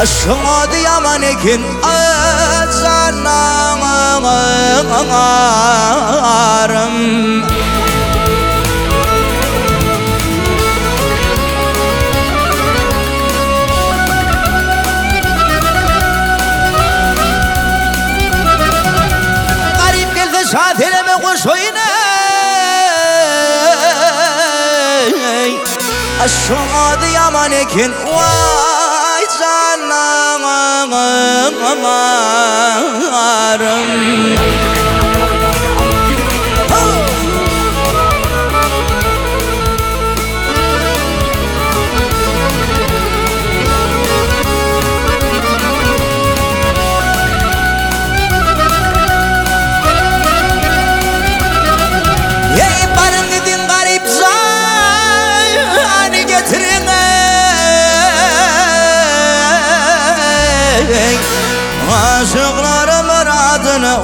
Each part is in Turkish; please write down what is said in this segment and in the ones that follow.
Aşkına diyaman ekin canlarım. Garip gelse şatileme kuş oyna. Aşkına diyaman ekin vay canlarım. Aşıklarım adını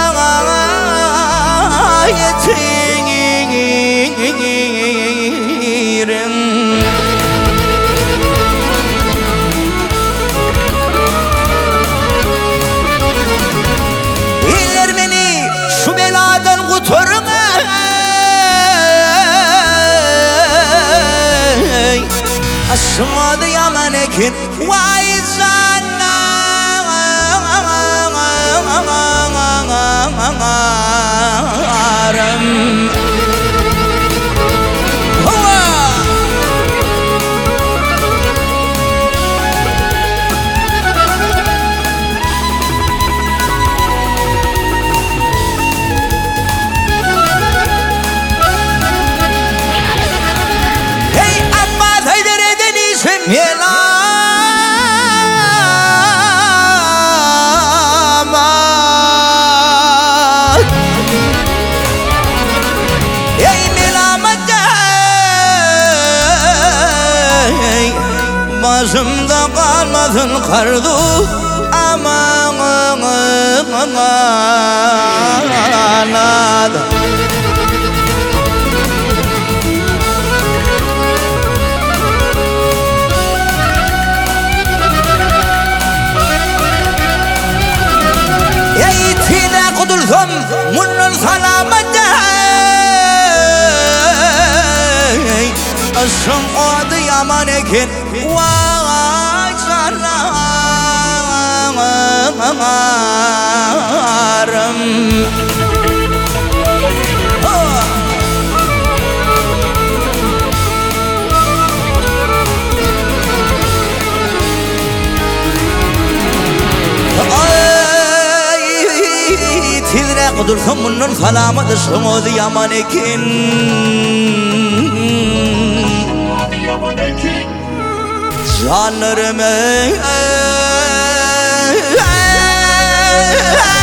yetirin. İller beni şu beladan kurtarın. Aşkına diyaman ekin vay canlarım. Hey Abbas Haydar'e denizim yela. Başımda kalmasın kardu aman Yeytine kudursam bunun salamete. Aşkın adı yaman ekin vay canlarım. Tidre kudursam bunun salameti aşkın adı yaman ekin. Canlarım